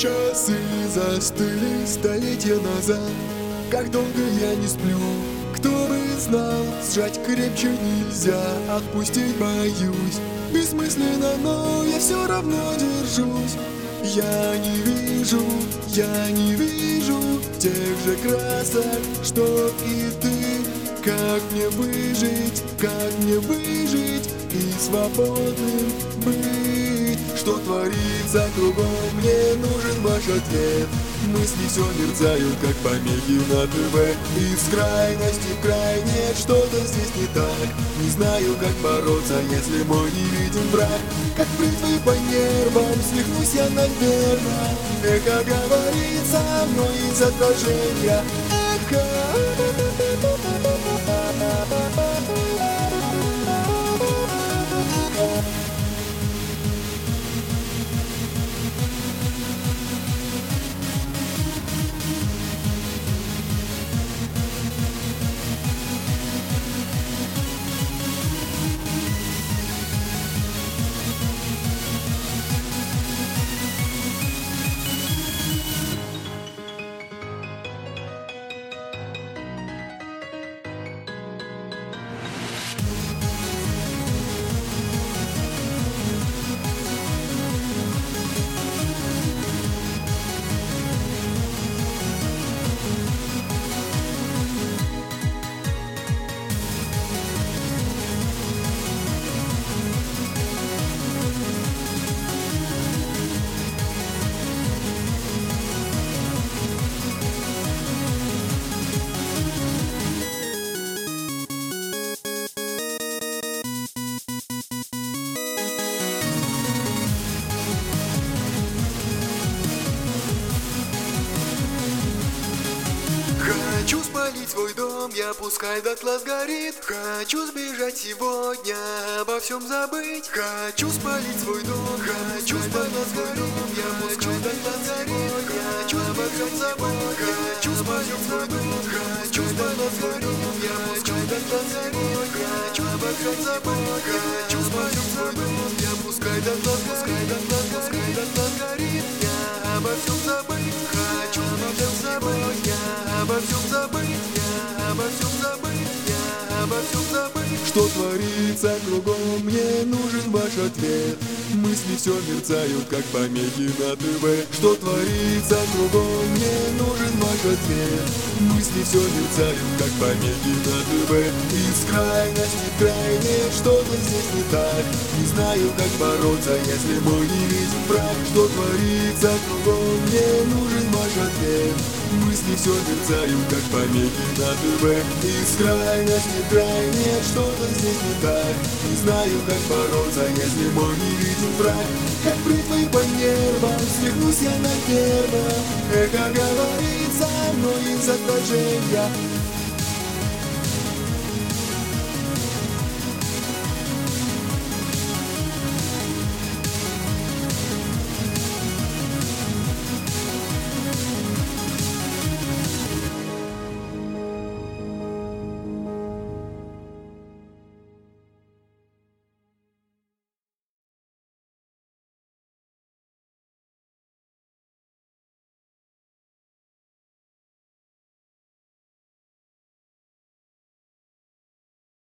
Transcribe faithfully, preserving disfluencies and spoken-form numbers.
Часы застыли столетия назад. Как долго я не сплю, кто бы знал. Сжать крепче нельзя, отпустить боюсь. Бессмысленно, но я все равно держусь. Я не вижу, я не вижу тех же красок, что и ты. Как мне выжить, как мне выжить и свободным быть? Что творится кругом, мне нужен ваш ответ. Мысли все мерцают, как помехи на ТВ. Из крайности в крайне что-то здесь не так. Не знаю, как бороться, если мой невидим враг. Как бритвы по нервам, свихнусь я, наверное. Эхо говорит со мной из отражения. Эхо. Хочу спалить свой дом, я пускай дотла сгорит. Хочу сбежать сегодня, обо всем забыть. Хочу спалить свой дом, хочу спалить свой дом, я пускай дотла сгорит. Хочу обо всем забыть. Хочу спалить свой дом, хочу спалить свой дом, я пускай дотла сгорит. Хочу обо всем забыть. Хочу спалить свой дом, я пускай дотла, пускай дотла, пускай дотла сгорит. Я обо всем забыть, хочу обо всем забыть. Я обо всем забыть, я обо всем забыть, я обо всем забыть. Что творится кругом, мне нужен ваш ответ. Мысли все мерцают, как помехи на ТВ. Что творится кругом, мне нужен ваш ответ. Мысли все мерцают, как помехи на ТВ. Из крайности в крайне что-то здесь не так. Не знаю, как бороться, если мой невидим враг. Что творится кругом, мне нужен ваш ответ. Мысли все мерцают, как помехи на ТВ. Из крайности в крайне что-то здесь не так. Не знаю, как бороться, если мой невидим враг. Как бритвой по нервам, свихнусь я, наверное. Эхо говорит со мной из отражения.